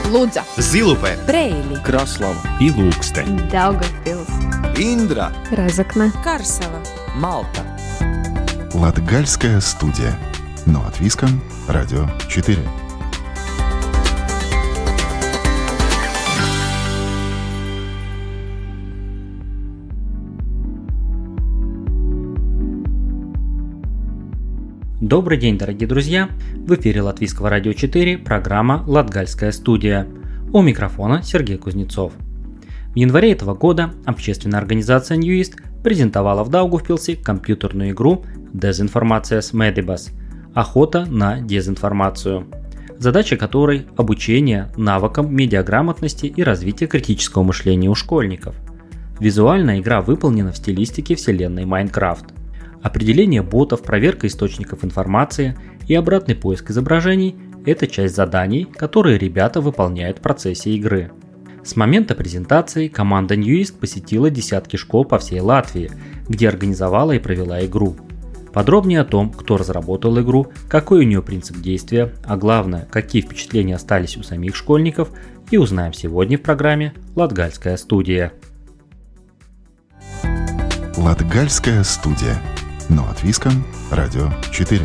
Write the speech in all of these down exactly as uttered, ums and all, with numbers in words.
Лудза, Зилупе, Бреили, Краслава и Лукстен, Даугавпилс, Индра, Разокне, Карсела, Малта. Латгальская студия. Но от Виском, Радио четыре. Добрый день, дорогие друзья! В эфире Латвийского радио четыре, программа «Латгальская студия». У микрофона Сергей Кузнецов. В январе этого года общественная организация Ньюист презентовала в Даугавпилсе компьютерную игру Dezinformācijas medības – охота на дезинформацию, задача которой – обучение навыкам медиаграмотности и развитие критического мышления у школьников. Визуальная игра выполнена в стилистике вселенной Майнкрафт. Определение ботов, проверка источников информации и обратный поиск изображений – это часть заданий, которые ребята выполняют в процессе игры. С момента презентации команда Ньюист посетила десятки школ по всей Латвии, где организовала и провела игру. Подробнее о том, кто разработал игру, какой у нее принцип действия, а главное, какие впечатления остались у самих школьников, и узнаем сегодня в программе «Латгальская студия». Латгальская студия. Но от Виском, Радио четыре.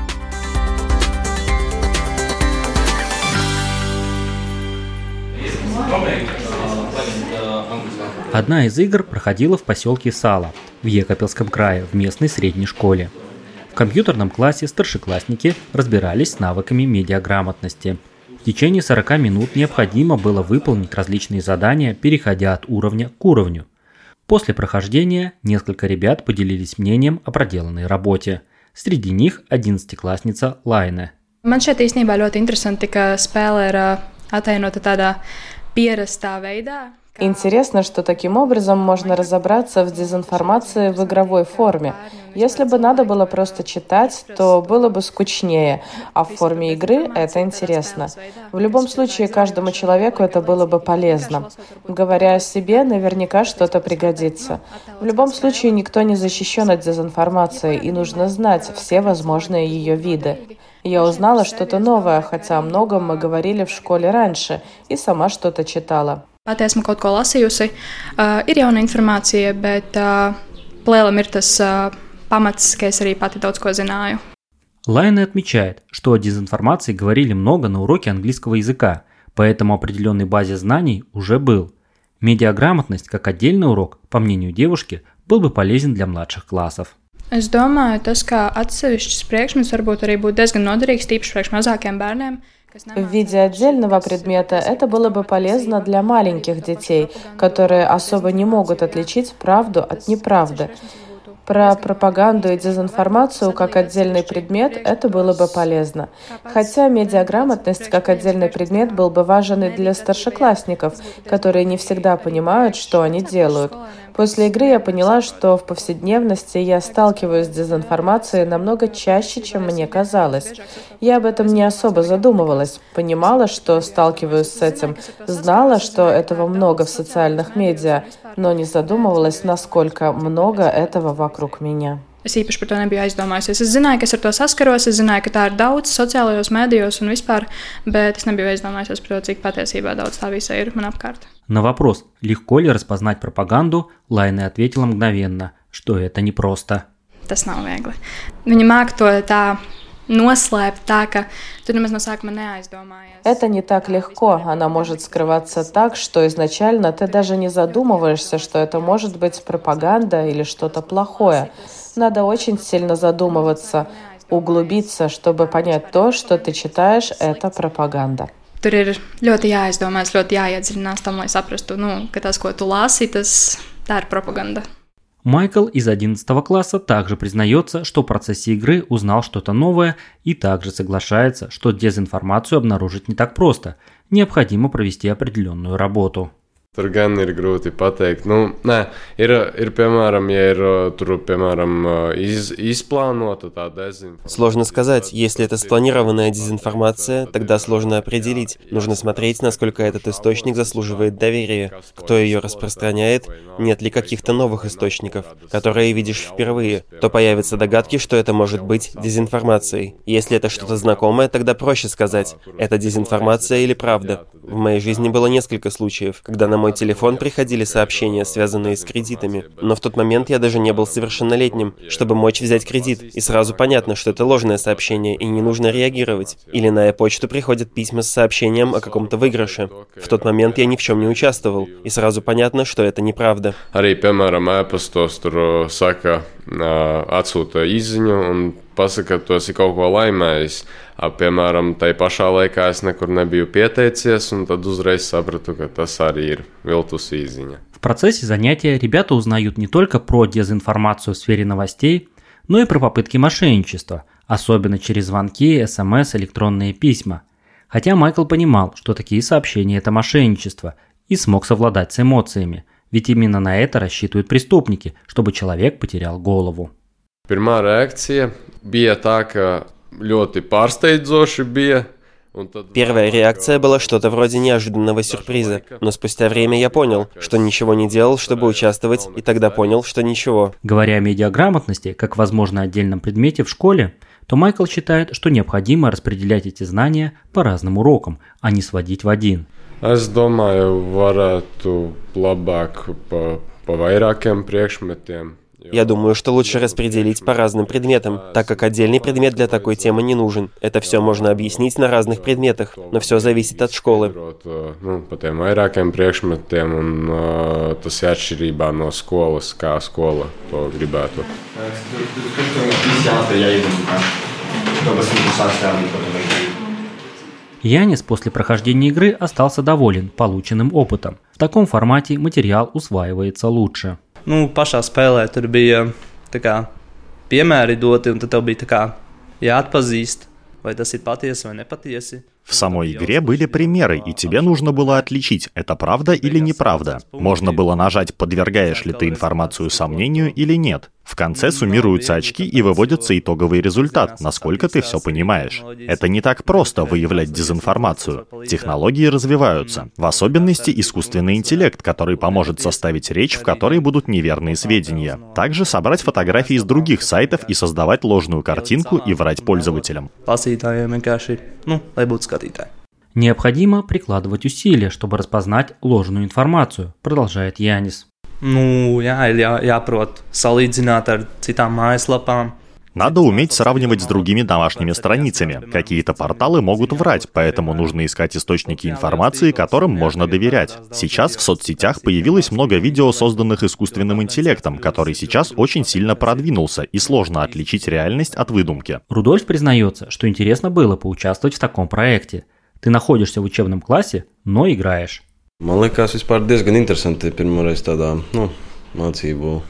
Одна из игр проходила в поселке Сала в Екапельском крае в местной средней школе. В компьютерном классе старшеклассники разбирались с навыками медиаграмотности. В течение сорока минут необходимо было выполнить различные задания, переходя от уровня к уровню. После прохождения несколько ребят поделились мнением о проделанной работе. Среди них одиннадцатиклассница Лайне. Man šeit īstenībā ļoti interesanti, ka spēle ir attēlota tādā pierastā veidā. Интересно, что таким образом можно разобраться в дезинформации в игровой форме. Если бы надо было просто читать, то было бы скучнее, а в форме игры это интересно. В любом случае, каждому человеку это было бы полезно. Говоря о себе, наверняка что-то пригодится. В любом случае, никто не защищен от дезинформации, и нужно знать все возможные ее виды. Я узнала что-то новое, хотя о многом мы говорили в школе раньше, и сама что-то читала. Pati esmu kaut ko lasījusi, uh, ir jauna informācija, bet uh, plēlam ir tas uh, pamats, ka es arī pati daudz ko zināju. Лайна отмечает, что о дезинформации говорили много на уроке английского языка, поэтому определенной базе знаний уже был. Медиаграмотность как отдельный урок, по мнению девушки, был бы полезен для младших классов. Es domāju, tas, kā atsevišķs priekšmets varbūt arī būtu diezgan noderīgs, tīpaši priekš mazākiem bērniem. В виде отдельного предмета это было бы полезно для маленьких детей, которые особо не могут отличить правду от неправды. Про пропаганду и дезинформацию как отдельный предмет это было бы полезно. Хотя медиаграмотность как отдельный предмет был бы важен и для старшеклассников, которые не всегда понимают, что они делают. После игры я поняла, что в повседневности я сталкиваюсь с дезинформацией намного чаще, чем мне казалось. Я об этом не особо задумывалась, понимала, что сталкиваюсь с этим, знала, что этого много в социальных медиа, но не задумывалась, насколько много этого вокруг меня. Es īpaši par to nebiju aizdomājusies. Es zināju, ka es ar to saskaros, es zināju, ka tā ir daudz sociālajos mēdījos un vispār, bet es nebiju aizdomājusies par to, cik patiesībā daudz tā visa ir man apkārt. На вопрос, легко ли распознать пропаганду, Лайна ответила мгновенно, что это непросто. Tas nav viegli. Viņa māk to tā noslēpt tā, ka tu nemaz no sākuma neaizdomājies. Это не так легко. Она может скрываться так, что изначально ты даже не задумываешься, что это может быть пропаганда или что-то плохое. Надо очень сильно задумываться, углубиться, чтобы понять то, что ты читаешь, это пропаганда. Tur ir ļoti jāaizdomās, ļoti jāiedziļinās tam, lai saprastu, nu, ka tas, ko tu lasi, tas tā ir пропаганда. Майкл из одиннадцатого класса также признается, что в процессе игры узнал что-то новое и также соглашается, что дезинформацию обнаружить не так просто, необходимо провести определенную работу. Tur gan ir grūti pateikt. Nu, nē, ir, ir, piemēram, ja ir tur, piemēram, из, изпланota tā dezinформācija. Сложно сказать. Если это спланированная дезинформация, тогда сложно определить. Нужно смотреть, насколько этот источник заслуживает доверия, кто ее распространяет, нет ли каких-то новых источников, которые видишь впервые, то появятся догадки, что это может быть дезинформацией. Если это что-то знакомое, тогда проще сказать, это дезинформация или правда. В моей жизни было несколько случаев, когда на мой телефон приходили сообщения, связанные с кредитами, но в тот момент я даже не был совершеннолетним, чтобы мочь взять кредит, и сразу понятно, что это ложное сообщение, и не нужно реагировать. Или на e-почту приходят письма с сообщением о каком-то выигрыше. В тот момент я ни в чем не участвовал, и сразу понятно, что это неправда. Arī, piemēram, e-pastos tur saka, atsūta izziņu un pasaka, ka tu esi kaut ko laimējis. A, piemēram, tai pašā laikā es nekur nebiju pieteicies, un tad uzreiz sapratu, ka tas arī ir viltus izziņa. В процессе занятия ребята узнают не только про дезинформацию в сфере новостей, но и про попытки мошенничества, особенно через звонки, смс, электронные письма. Хотя Майкл понимал, что такие сообщения – это мошенничество, и смог совладать с эмоциями, ведь именно на это рассчитывают преступники, чтобы человек потерял голову. Pirmā reakcija bija tā, ka ļoti pārsteidzoši bija. Первая реакция была что-то вроде неожиданного сюрприза, но спустя время я понял, что ничего не делал, чтобы участвовать, и тогда понял, что ничего. Говоря о медиаграмотности, как возможно отдельном предмете в школе, то Майкл считает, что необходимо распределять эти знания по разным урокам, а не сводить в один. Es domāju, varētu labāk pa, pa vairākiem priekšmetiem. Я думаю, что лучше распределить по разным предметам, так как отдельный предмет для такой темы не нужен. Это все можно объяснить на разных предметах, но все зависит от школы. Ну, по тем vairākiem priekšmetiem, un tas ir atšķirībā no skolas, kā skola to gribētu. Янис после прохождения игры остался доволен полученным опытом. В таком формате материал усваивается лучше. Nu, pašā spēlē tur bija tā kā piemēri doti, un tad tev bija tā kā jāatpazīst, vai tas ir patiesi vai nepatiesi. В самой игре были примеры, и тебе нужно было отличить, это правда или неправда. Можно было нажать, подвергаешь ли ты информацию сомнению или нет. В конце суммируются очки и выводится итоговый результат, насколько ты все понимаешь. Это не так просто выявлять дезинформацию. Технологии развиваются, в особенности искусственный интеллект, который поможет составить речь, в которой будут неверные сведения. Также собрать фотографии с других сайтов и создавать ложную картинку и врать пользователям. Необходимо прикладывать усилия, чтобы распознать ложную информацию, продолжает Янис. Nu, jā, ir jā, jāprot salīdzināt ar citām mājaslapām. Надо уметь сравнивать с другими домашними страницами. Какие-то порталы могут врать, поэтому нужно искать источники информации, которым можно доверять. Сейчас в соцсетях появилось много видео, созданных искусственным интеллектом, который сейчас очень сильно продвинулся, и сложно отличить реальность от выдумки. Рудольф признается, что интересно было поучаствовать в таком проекте. Ты находишься в учебном классе, но играешь. Man liekas, vispār diezgan interesanti pirmoreiz tādā, nu, mācību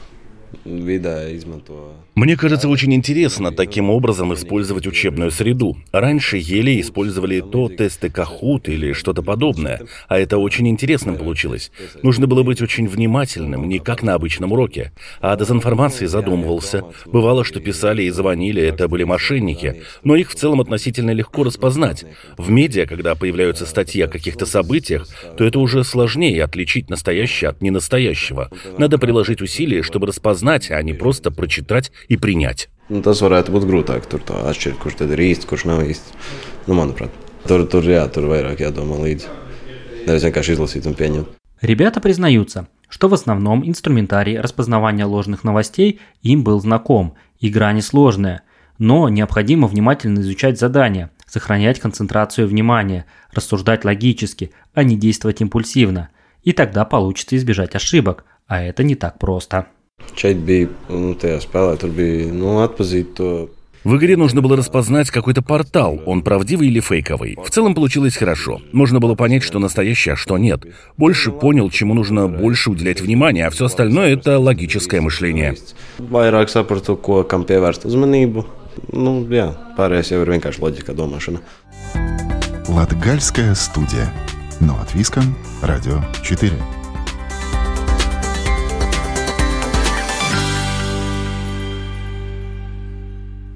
vidē izmanto. Мне кажется, очень интересно таким образом использовать учебную среду. Раньше еле использовали то тесты Kahoot или что-то подобное, а это очень интересным получилось. Нужно было быть очень внимательным, не как на обычном уроке. А о дезинформации задумывался. Бывало, что писали и звонили, это были мошенники, но их в целом относительно легко распознать. В медиа, когда появляются статьи о каких-то событиях, то это уже сложнее отличить настоящее от ненастоящего. Надо приложить усилия, чтобы распознать, а не просто прочитать и принять. Tas varētu būt grūtāk tur tā atšķirt, kurš tad ir īsts, kurš nav īsts. Nu, manuprāt, tur, tur, jā, tur vairāk jādomā līdzi. Nevis vienkārši izlasīt un pieņemt. Ребята признаются, что в основном инструментарий распознавания ложных новостей им был знаком. Игра несложная, но необходимо внимательно изучать задания, сохранять концентрацию внимания, рассуждать логически, а не действовать импульсивно. И тогда получится избежать ошибок, а это не так просто. Šeit bija, nu, tajā spēlē, tur bija, nu, atpazīt to. В игре нужно было распознать какой-то портал, он правдивый или фейковый. В целом получилось хорошо. Можно было понять, что настоящее, а что нет. Больше понял, чему нужно больше уделять внимание, а все остальное – это логическое мышление. Vairāk sapratu, ko kam pievērst uzmanību. Nu, jā, pārējais jau ir vienkārši loģika domāšana. Латгальская студия. Но от Виском, Радио четыре.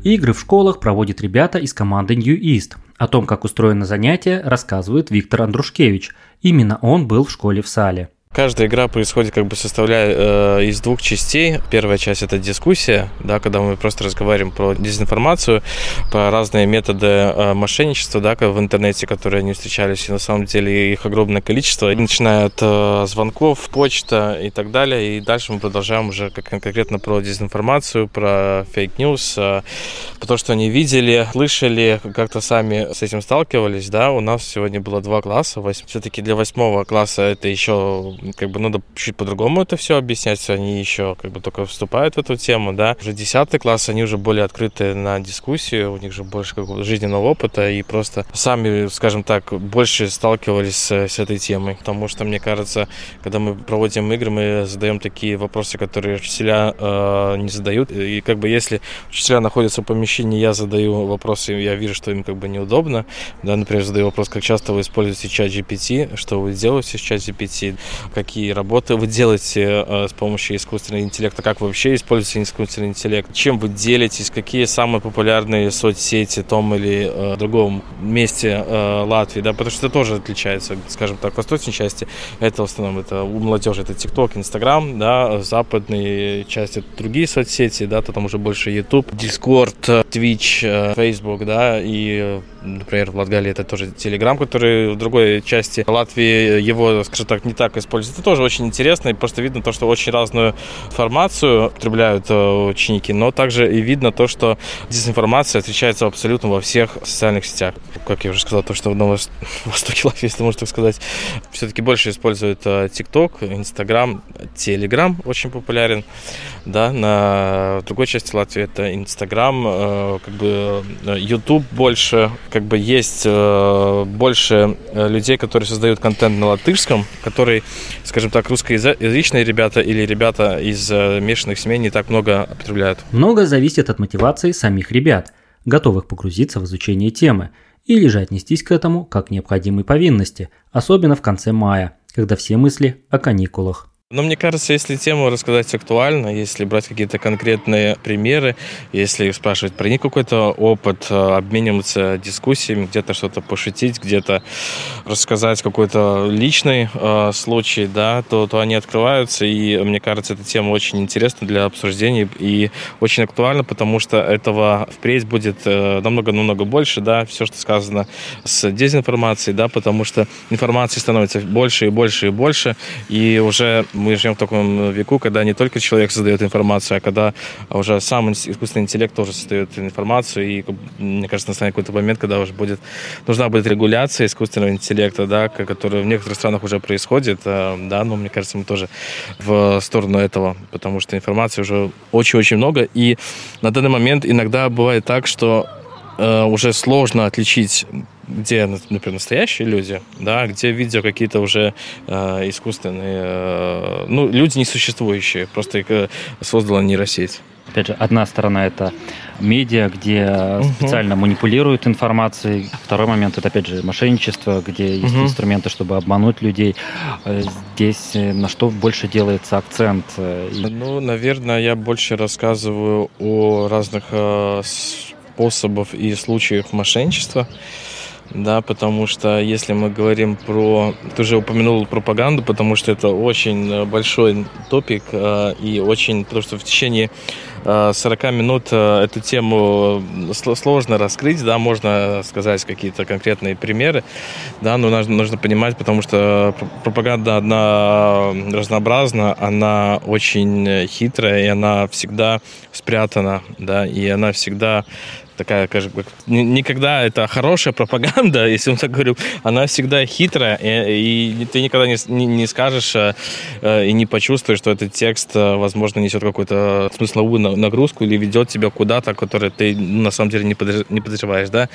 Игры в школах проводят ребята из команды NewEast. О том, как устроено занятие, рассказывает Виктор Андрушкевич. Именно он был в школе в Сале. Каждая игра происходит, как бы составляя э, из двух частей. Первая часть – это дискуссия, да, когда мы просто разговариваем про дезинформацию, про разные методы э, мошенничества, да, в интернете, которые они встречались, и на самом деле их огромное количество, начиная от э, звонков, почта и так далее. И дальше мы продолжаем уже как, конкретно про дезинформацию, про фейк-ньюс, э, про то, что они видели, слышали, как-то сами с этим сталкивались. Да. У нас сегодня было два класса. Все-таки для восьмого класса это еще... как бы надо чуть по-другому это все объяснять, они еще как бы только вступают в эту тему, да. Уже десятый класс, они уже более открыты на дискуссию, у них же больше какого-то жизненного опыта и просто сами, скажем так, больше сталкивались с, с этой темой, потому что, мне кажется, когда мы проводим игры, мы задаем такие вопросы, которые учителя э, не задают, и как бы если учителя находятся в помещении, я задаю вопросы, я вижу, что им как бы неудобно, да, например, задаю вопрос, как часто вы используете чат джи пи ти, что вы делаете с чат джи пи ти, какие работы вы делаете э, с помощью искусственного интеллекта, как вы вообще используете искусственный интеллект, чем вы делитесь, какие самые популярные соцсети в том или э, другом месте э, Латвии, да, потому что это тоже отличается, скажем так, в восточной части, это в основном это у молодежи, это TikTok, Instagram, да, западные части это другие соцсети, да, то там уже больше YouTube, Discord, Twitch, Facebook, да, и, например, в Латгалии это тоже Telegram, который в другой части Латвии его, скажем так, не так используют. Это тоже очень интересно, и просто видно то, что очень разную информацию употребляют ученики, но также и видно то, что дезинформация встречается абсолютно во всех социальных сетях. Как я уже сказал, то, что на востоке Латвии, если можно так сказать, все-таки больше используют TikTok, Instagram, Telegram очень популярен, да, на другой части Латвии это Instagram, как бы YouTube больше, как бы есть больше людей, которые создают контент на латышском, который, скажем так, русскоязычные ребята или ребята из смешанных семей не так много употребляют. Многое зависит от мотивации самих ребят, готовых погрузиться в изучение темы, или же отнестись к этому как к необходимой повинности, особенно в конце мая, когда все мысли о каникулах. Но мне кажется, если тему рассказать актуально, если брать какие-то конкретные примеры, если спрашивать про них какой-то опыт, обмениваться дискуссиями, где-то что-то пошутить, где-то рассказать какой-то личный э, случай, да, то, то они открываются, и мне кажется, эта тема очень интересна для обсуждения и очень актуальна, потому что этого впредь будет э, намного-намного больше, да, все, что сказано с дезинформацией, да, потому что информации становится больше и больше и больше, и уже мы живем в таком веку, когда не только человек создает информацию, а когда уже сам искусственный интеллект тоже создает информацию. И мне кажется, настанет какой-то момент, когда уже будет, нужна будет регуляция искусственного интеллекта, да, которая в некоторых странах уже происходит. Да, но мне кажется, мы тоже в сторону этого, потому что информации уже очень-очень много. И на данный момент иногда бывает так, что э, уже сложно отличить, где, например, настоящие люди, да, где видео какие-то уже э, искусственные, э, ну, люди несуществующие, просто их э, создала нейросеть. Опять же, одна сторона — это медиа, где uh-huh. специально манипулируют информацией. Второй момент — это, опять же, мошенничество, где есть uh-huh. инструменты, чтобы обмануть людей. Здесь на что больше делается акцент? Ну, наверное, я больше рассказываю о разных э, способах и случаях мошенничества. Да, потому что если мы говорим про... Ты уже упомянул пропаганду, потому что это очень большой топик э, и очень... Потому что в течение э, сорок минут э, эту тему сложно раскрыть, да, можно сказать какие-то конкретные примеры, да, но нужно, нужно понимать, потому что пропаганда, она разнообразна, она очень хитрая, и она всегда спрятана, да, и она всегда... такая, скажем, никогда это хорошая пропаганда, если он так говорил, она всегда хитрая, и, и ты никогда не, не, не скажешь э, и не почувствуешь, что этот текст, возможно, несет какую-то смысловую нагрузку или ведет тебя куда-то, которое ты на самом деле не, подож, не подозреваешь, да.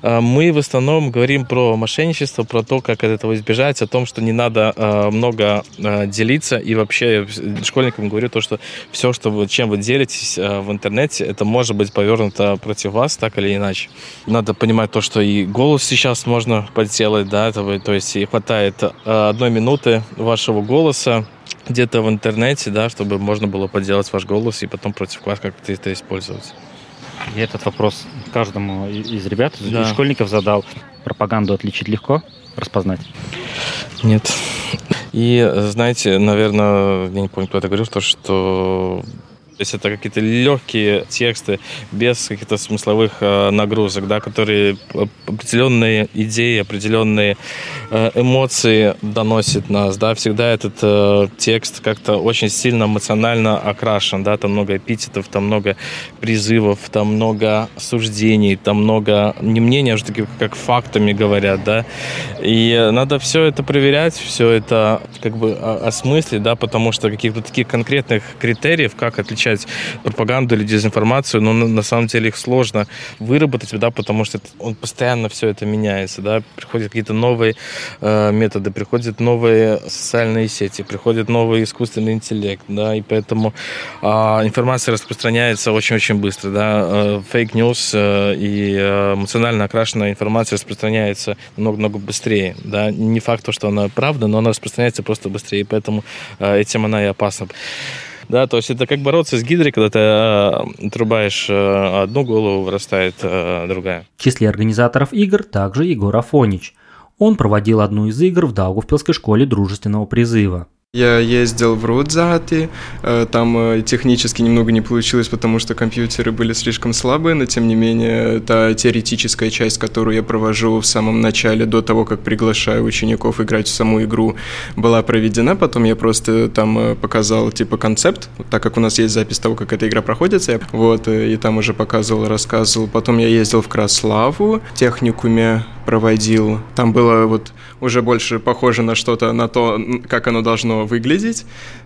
Мы в основном говорим про мошенничество, про то, как от этого избежать, о том, что не надо э, много э, делиться, и вообще школьникам говорю то, что все, что вы, чем вы делитесь э, в интернете, это может быть повернуто против вас, так или иначе. Надо понимать то, что и голос сейчас можно подделать, да, это, то есть и хватает одной минуты вашего голоса где-то в интернете, да, чтобы можно было подделать ваш голос и потом против вас как-то это использовать. Я этот вопрос каждому из ребят, из Да. школьников задал. Пропаганду отличить легко, распознать? Нет. И, знаете, наверное, я не помню, кто это говорил, то, что если это какие-то легкие тексты, без каких-то смысловых э, нагрузок, да, которые определенные идеи, определенные э, эмоции доносят нас, да, всегда этот э, текст как-то очень сильно эмоционально окрашен, да, там много эпитетов, там много призывов, там много суждений, там много не мнений, а уже таких, как фактами говорят, да, и надо все это проверять, все это как бы осмыслить, да, потому что каких-то таких конкретных критериев, как отличать пропаганду или дезинформацию, но на самом деле их сложно выработать, да, потому что это, он постоянно все это меняется, да, приходят какие-то новые э, методы, приходят новые социальные сети, приходит новый искусственный интеллект, да, и поэтому э, информация распространяется очень-очень быстро, да, фейк-ньюс э, и э, эмоционально окрашенная информация распространяется намного-много быстрее, да, не факт, что она правда, но она распространяется просто быстрее, и поэтому э, этим она и опасна. Да, то есть это как бороться с гидрой, когда ты э, отрубаешь э, одну голову, вырастает э, другая. В числе организаторов игр также Егор Афонич. Он проводил одну из игр в Даугавпилской школе дружественного призыва. Я ездил в Рудзати, там технически немного не получилось, потому что компьютеры были слишком слабые, но тем не менее та теоретическая часть, которую я провожу в самом начале, до того, как приглашаю учеников играть в саму игру, была проведена, потом я просто там показал типа концепт, так как у нас есть запись того, как эта игра проходит, вот, и там уже показывал, рассказывал, потом я ездил в Краславу, в техникуме проводил, там было вот уже больше похоже на что-то, на то, как оно должно выглядеть.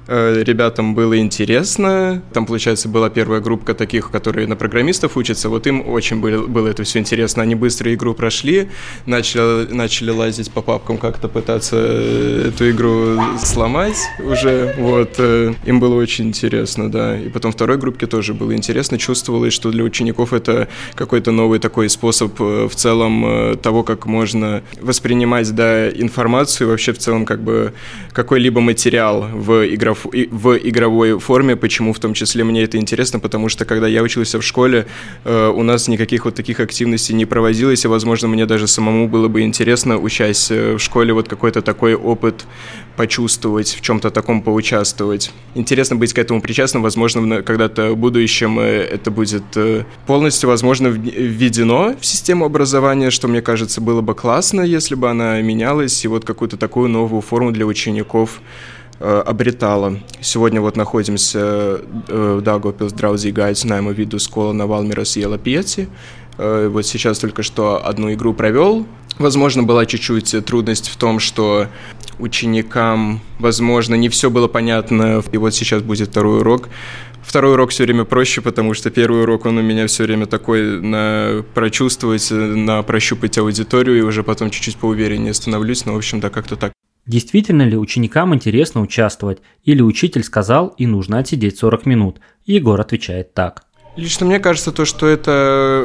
Ребятам было интересно. Там, получается, была первая группа таких, которые на программистов учатся. Вот им очень было, было это все интересно. Они быстро игру прошли, начали, начали лазить по папкам, как-то пытаться эту игру сломать уже. Вот. Им было очень интересно, да. И потом второй группе тоже было интересно. Чувствовалось, что для учеников это какой-то новый такой способ в целом того, как можно воспринимать, да, информацию, вообще в целом как бы какой-либо материал в, игров... в игровой форме. Почему в том числе мне это интересно? Потому что когда я учился в школе, э, у нас никаких вот таких активностей не проводилось, и, возможно, мне даже самому было бы интересно, учась в школе, вот какой-то такой опыт почувствовать, в чем-то таком поучаствовать. Интересно быть к этому причастным, возможно, когда-то в будущем это будет полностью, возможно, введено в систему образования, что, мне кажется, было бы классно, если бы она менялась и вот какую-то такую новую форму для учеников обретала. Сегодня вот находимся в Daugavpils draudzīgā aicinājuma vidusskola на Valmieras iela pieci. Вот сейчас только что одну игру провел. Возможно, была чуть-чуть трудность в том, что ученикам, возможно, не все было понятно. И вот сейчас будет второй урок. Второй урок все время проще, потому что первый урок, он у меня все время такой на прочувствовать, на прощупать аудиторию, и уже потом чуть-чуть поувереннее становлюсь. Но, в общем, да, как-то так. Действительно ли ученикам интересно участвовать? Или учитель сказал, и нужно отсидеть сорок минут? Егор отвечает так. Лично мне кажется, то, что это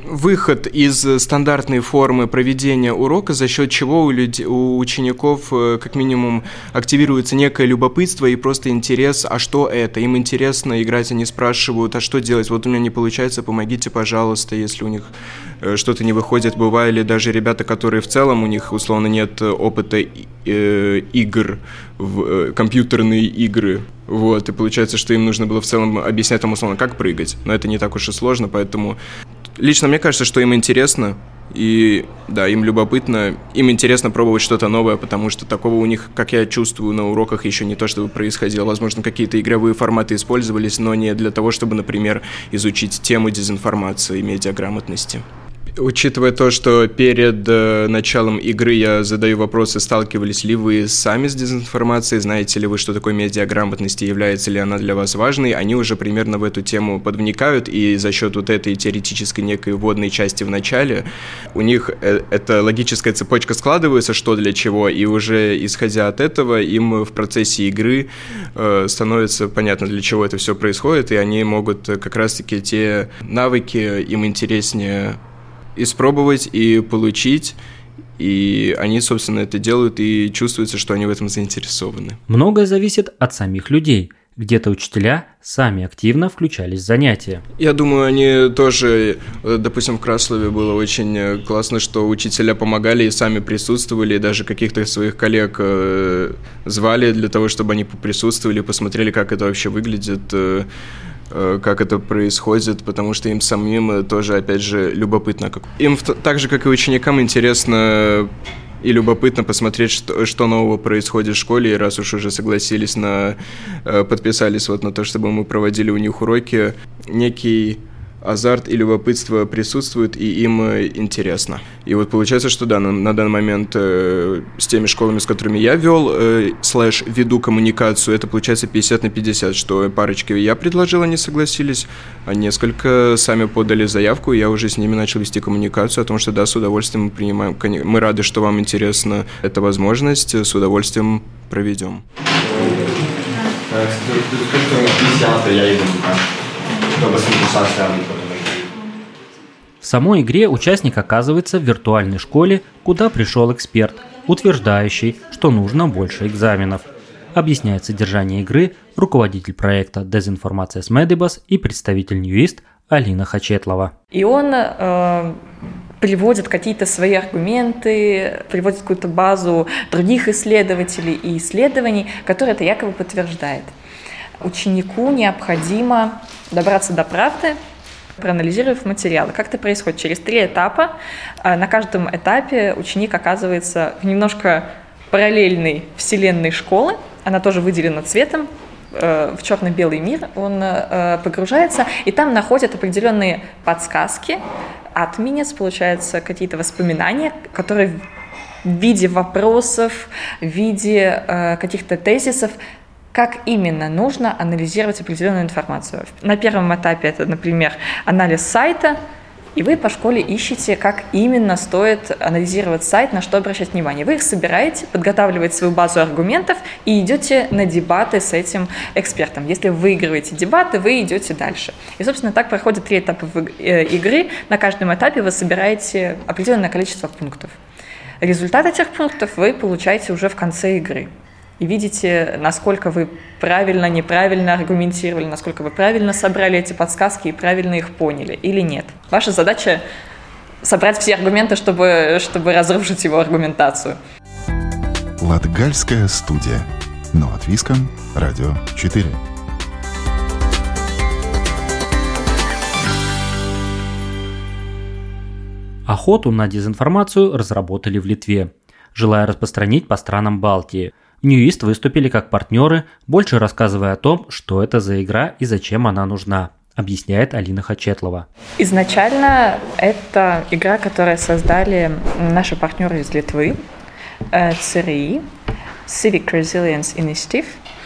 выход из стандартной формы проведения урока, за счет чего у, людей, у учеников как минимум активируется некое любопытство и просто интерес, а что это? Им интересно играть, они спрашивают, а что делать? Вот у меня не получается, помогите, пожалуйста, если у них что-то не выходит. Бывали даже ребята, которые в целом, у них условно нет опыта э, игр, в, э, компьютерные игры. Вот, и получается, что им нужно было в целом объяснять там условно, как прыгать. Но это не так уж и сложно, поэтому лично мне кажется, что им интересно, и да, им любопытно, им интересно пробовать что-то новое, потому что такого у них, как я чувствую, на уроках еще не то чтобы происходило. Возможно, какие-то игровые форматы использовались, но не для того, чтобы, например, изучить тему дезинформации и медиаграмотности. Учитывая то, что перед э, началом игры я задаю вопросы, сталкивались ли вы сами с дезинформацией, знаете ли вы, что такое медиаграмотность и является ли она для вас важной, они уже примерно в эту тему подвникают, и за счет вот этой теоретической некой вводной части в начале у них э- эта логическая цепочка складывается, что для чего, и уже исходя от этого им в процессе игры э, становится понятно, для чего это все происходит, и они могут как раз-таки те навыки им интереснее испробовать и получить, и они, собственно, это делают, и чувствуется, что они в этом заинтересованы. Многое зависит от самих людей. Где-то учителя сами активно включались в занятия. Я думаю, они тоже, допустим, в Краслове было очень классно, что учителя помогали и сами присутствовали, и даже каких-то своих коллег звали для того, чтобы они присутствовали, посмотрели, как это вообще выглядит, как это происходит, потому что им самим тоже, опять же, любопытно. Им так же, как и ученикам, интересно и любопытно посмотреть, что, что нового происходит в школе, и раз уж уже согласились на... подписались вот на то, чтобы мы проводили у них уроки, некий азарт и любопытство присутствуют, и им интересно. И вот получается, что да, на, на данный момент э, с теми школами, с которыми я вел, э, слэш веду коммуникацию, это получается пятьдесят на пятьдесят, что парочки я предложил, они согласились, а несколько сами подали заявку, и я уже с ними начал вести коммуникацию о том, что да, с удовольствием мы принимаем, мы рады, что вам интересна эта возможность, с удовольствием проведем. В самой игре участник оказывается в виртуальной школе, куда пришел эксперт, утверждающий, что нужно больше экзаменов. Объясняет содержание игры руководитель проекта «Дезинформация с Медибас» и представитель Ньюист Алина Хачетлова. И он э, приводит какие-то свои аргументы, приводит какую-то базу других исследователей и исследований, которые это якобы подтверждает. Ученику необходимо добраться до правды, проанализировав материалы. Как это происходит? Через три этапа. На каждом этапе ученик оказывается в немножко параллельной вселенной школы. Она тоже выделена цветом. В черно-белый мир он погружается, и там находят определенные подсказки, отменец, получается, какие-то воспоминания, которые в виде вопросов, в виде каких-то тезисов, как именно нужно анализировать определенную информацию. На первом этапе это, например, анализ сайта, и вы по школе ищете, как именно стоит анализировать сайт, на что обращать внимание. Вы их собираете, подготавливаете свою базу аргументов и идете на дебаты с этим экспертом. Если вы выигрываете дебаты, вы идете дальше. И, собственно, так проходит три этапа игры. На каждом этапе вы собираете определенное количество пунктов. Результат этих пунктов вы получаете уже в конце игры. И видите, насколько вы правильно, неправильно аргументировали, насколько вы правильно собрали эти подсказки и правильно их поняли или нет. Ваша задача – собрать все аргументы, чтобы, чтобы разрушить его аргументацию. Латгальская студия. Но от Виском. Радио четыре. Охоту на дезинформацию разработали в Литве, желая распространить по странам Балтии. Ньюист выступили как партнеры, больше рассказывая о том, что это за игра и зачем она нужна, объясняет Алина Хачетлова. Изначально это игра, которую создали наши партнеры из Литвы, си эр и, Civic Resilience Initiative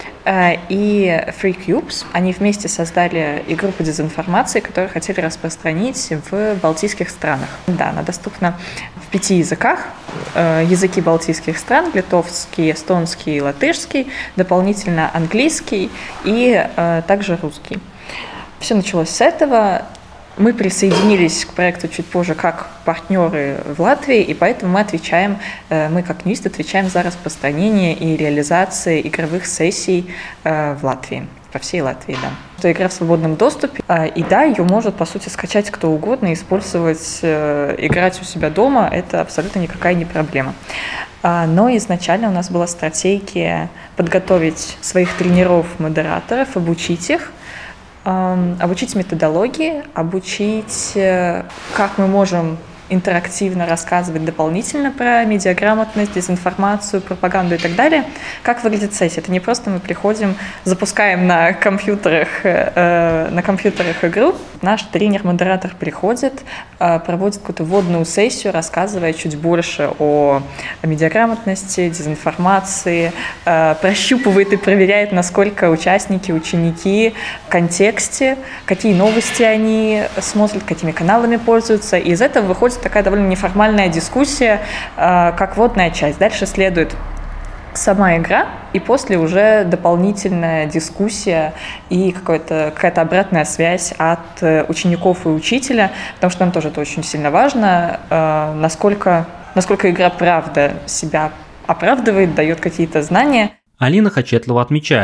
и Free Cubes. Они вместе создали игру по дезинформации, которую хотели распространить в балтийских странах. Да, она доступна в пяти языках. Языки балтийских стран – литовский, эстонский, латышский, дополнительно английский и также русский. Все началось с этого. Мы присоединились к проекту чуть позже как партнеры в Латвии, и поэтому мы отвечаем, мы как Ньюист отвечаем за распространение и реализацию игровых сессий в Латвии, по всей Латвии, да. Это игра в свободном доступе, и да, ее может, по сути, скачать кто угодно, использовать, играть у себя дома, это абсолютно никакая не проблема. Но изначально у нас была стратегия подготовить своих тренеров-модераторов, обучить их, обучить методологии, обучить, как мы можем интерактивно рассказывать дополнительно про медиаграмотность, дезинформацию, пропаганду и так далее. Как выглядит сессия? Это не просто мы приходим, запускаем на компьютерах, э, на компьютерах игру. Наш тренер-модератор приходит, э, проводит какую-то вводную сессию, рассказывая чуть больше о, о медиаграмотности, дезинформации, э, прощупывает и проверяет, насколько участники, ученики в контексте, какие новости они смотрят, какими каналами пользуются. И из этого выходит такая довольно неформальная дискуссия, как вводная часть. Дальше следует сама игра, и после уже дополнительная дискуссия и какая-то, какая-то обратная связь от учеников и учителя, потому что нам тоже это очень сильно важно, насколько, насколько игра правда себя оправдывает, дает какие-то знания. Алина Хачетлова отмечает,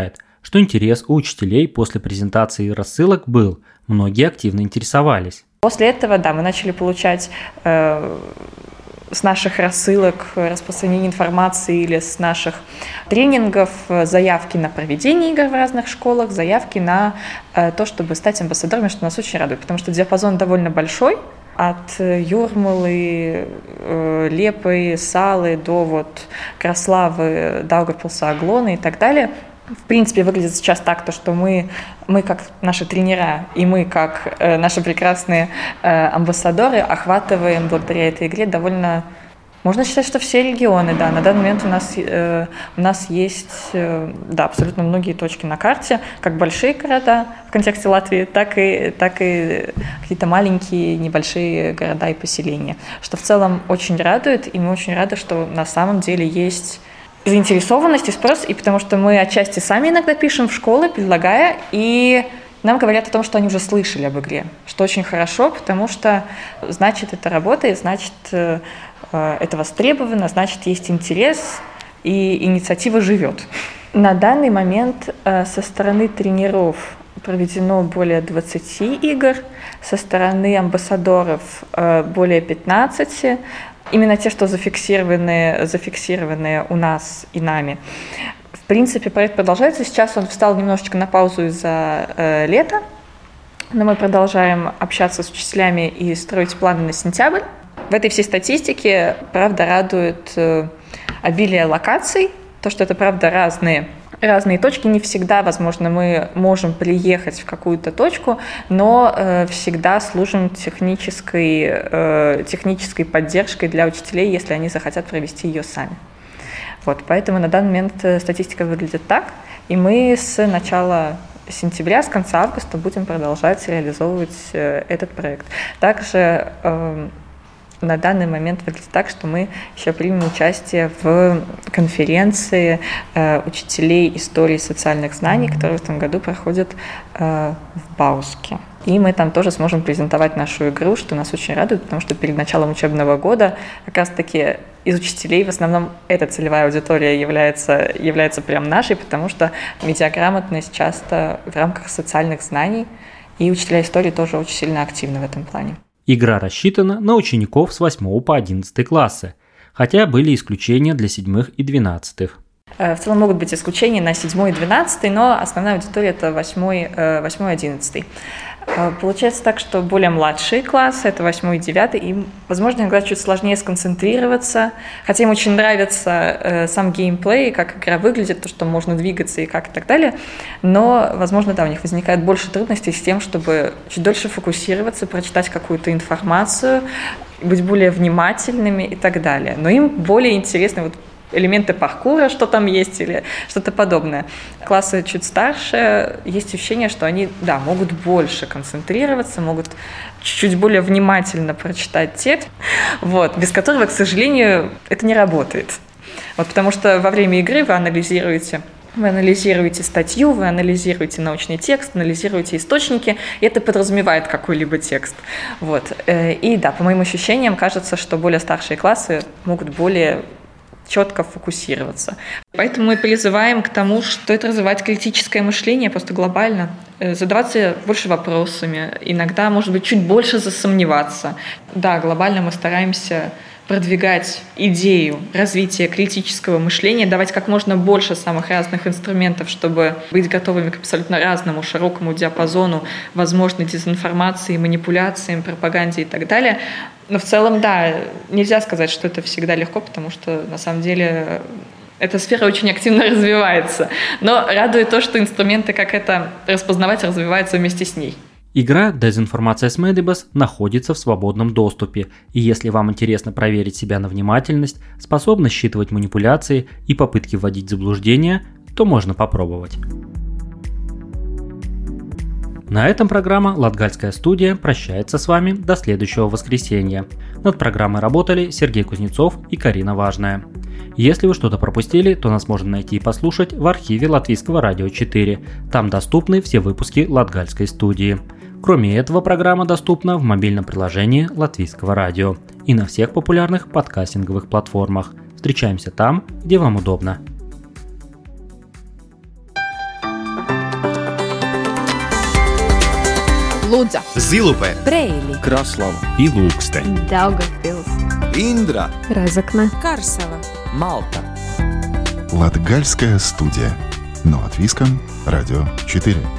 что интерес у учителей после презентации и рассылок был, многие активно интересовались. После этого, да, мы начали получать э, с наших рассылок, распространения информации или с наших тренингов заявки на проведение игр в разных школах, заявки на э, то, чтобы стать амбассадорами, что нас очень радует, потому что диапазон довольно большой, от Юрмалы, э, Лепы, Салы до вот Краславы, Даугавпилса, Аглоны и так далее. В принципе, выглядит сейчас так, то, что мы, мы как наши тренера и мы как э, наши прекрасные э, амбассадоры охватываем благодаря этой игре довольно, можно считать, что все регионы, да, на данный момент у нас, э, у нас есть, э, да, абсолютно многие точки на карте, как большие города в контексте Латвии, так и, так и какие-то маленькие, небольшие города и поселения, что в целом очень радует, и мы очень рады, что на самом деле есть заинтересованность и спрос, и потому что мы отчасти сами иногда пишем в школы, предлагая, и нам говорят о том, что они уже слышали об игре, что очень хорошо, потому что значит это работает, значит это востребовано, значит есть интерес, и инициатива живет. На данный момент со стороны тренеров проведено более двадцати игр, со стороны амбассадоров более пятнадцати, именно те, что зафиксированы, зафиксированные у нас и нами. В принципе, проект продолжается. Сейчас он встал немножечко на паузу из-за э, лета, но мы продолжаем общаться с учителями и строить планы на сентябрь. В этой всей статистике, правда, радует э, обилие локаций, то, что это, правда, разные разные точки. Не всегда, возможно, мы можем приехать в какую-то точку, но э, всегда служим технической, э, технической поддержкой для учителей, если они захотят провести ее сами. Вот, поэтому на данный момент статистика выглядит так, и мы с начала сентября, с конца августа будем продолжать реализовывать э, этот проект. Также э, на данный момент выглядит так, что мы еще примем участие в конференции э, учителей истории социальных знаний, которая в этом году проходит э, в Бауске. И мы там тоже сможем презентовать нашу игру, что нас очень радует, потому что перед началом учебного года как раз-таки из учителей в основном эта целевая аудитория является, является прям нашей, потому что медиаграмотность часто в рамках социальных знаний, и учителя истории тоже очень сильно активны в этом плане. Игра рассчитана на учеников с восьмого по одиннадцатый классы, хотя были исключения для седьмых и двенадцатых. В целом могут быть исключения на седьмой и двенадцатый, но основная аудитория – это восьмой и одиннадцатый. Получается так, что более младшие классы – это восьмой и девятый, им, возможно, иногда чуть сложнее сконцентрироваться, хотя им очень нравится э, сам геймплей, как игра выглядит, то, что можно двигаться и как и так далее, но, возможно, да, у них возникает больше трудностей с тем, чтобы чуть дольше фокусироваться, прочитать какую-то информацию, быть более внимательными и так далее. Но им более интересно вот элементы паркура, что там есть, или что-то подобное. Классы чуть старше, есть ощущение, что они, да, могут больше концентрироваться, могут чуть-чуть более внимательно прочитать текст, вот, без которого, к сожалению, это не работает. Вот, потому что во время игры вы анализируете Вы анализируете статью, вы анализируете научный текст, анализируете источники, и это подразумевает какой-либо текст. Вот. И да, по моим ощущениям, кажется, что более старшие классы могут более четко фокусироваться. Поэтому мы призываем к тому, что стоит развивать критическое мышление просто глобально, задаваться больше вопросами, иногда, может быть, чуть больше засомневаться. Да, глобально мы стараемся продвигать идею развития критического мышления, давать как можно больше самых разных инструментов, чтобы быть готовыми к абсолютно разному, широкому диапазону возможной дезинформации, манипуляциям, пропаганде и так далее. Но в целом, да, нельзя сказать, что это всегда легко, потому что на самом деле эта сфера очень активно развивается. Но радует то, что инструменты, как это распознавать, развиваются вместе с ней. Игра «Дезинформация с Медибас» находится в свободном доступе, и если вам интересно проверить себя на внимательность, способность считывать манипуляции и попытки вводить в заблуждение, то можно попробовать. На этом программа «Латгальская студия» прощается с вами до следующего воскресенья. Над программой работали Сергей Кузнецов и Карина Важная. Если вы что-то пропустили, то нас можно найти и послушать в архиве Латвийского радио четыре. Там доступны все выпуски Латгальской студии. Кроме этого, программа доступна в мобильном приложении Латвийского радио и на всех популярных подкастинговых платформах. Встречаемся там, где вам удобно. Лудза, Зилупе, Брейли, Краслава и Лукste, Daugavpils, Индра, Разокна, Карсела, Малта. Латгальская студия. Но от Виском, Радио четыре.